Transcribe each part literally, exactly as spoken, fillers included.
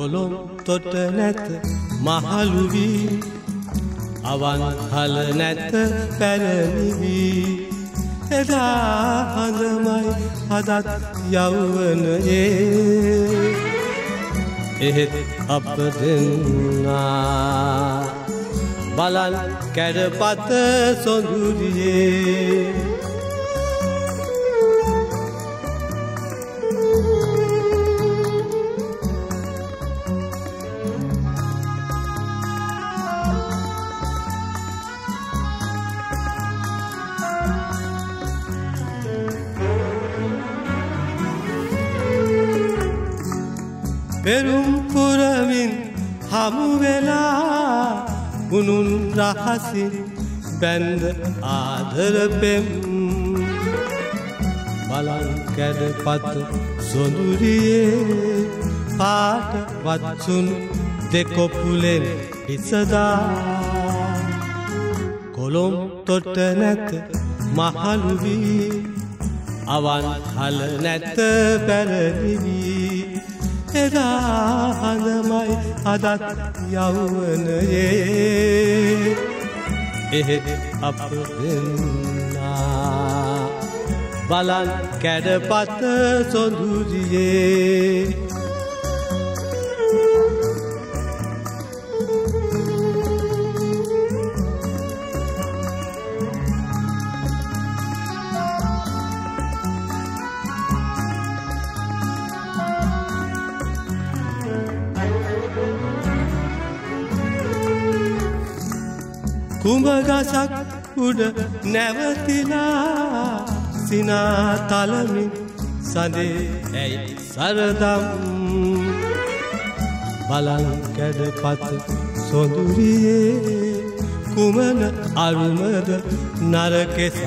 කොළොම් තොට නැත මහලු වී අවන් හල නැත පැරණි වී එදා හඳමයි අදත් යෞවනයේ එහෙත් අප දෙන්නා බලන් කැඩපත සොඳුරියේ පෙරුම් පුරමින් හමු වෙලා උනුන් රහසින් බැන්ද ආදර පෙම් බලන් කැඩපත සොඳුරියේ පාට වත්සුන් දෙකොපුලෙන් හිසදා කොළොම් තොට නැත මහලු වී අවන් හල නැත පැරණි වී එදා හඳමයි අදත් යෞවනයේ එහෙත් අප දෙන්නා බලන් කැඩපත සොඳුරියේ කුඹගසක් උඩ නැවතිලා සිනා තලමින් සඳේ ඇයි සරදම් බලන් කැඩපත සොඳුරියේ කුමන අරුමද නරකෙසක්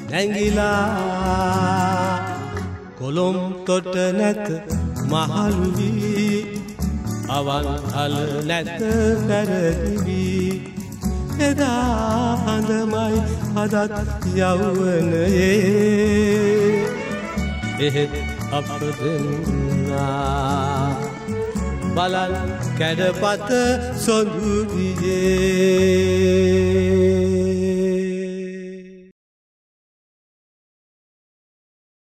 නැංගිලා කොළොම් තොට නැත මහලු වී අවන් හල නැත පැරණි වී එදා හඳමයි අදත් යෞවනයේ එහෙත් අප දෙන්නා බලන් කැඩපත සොඳුරියේ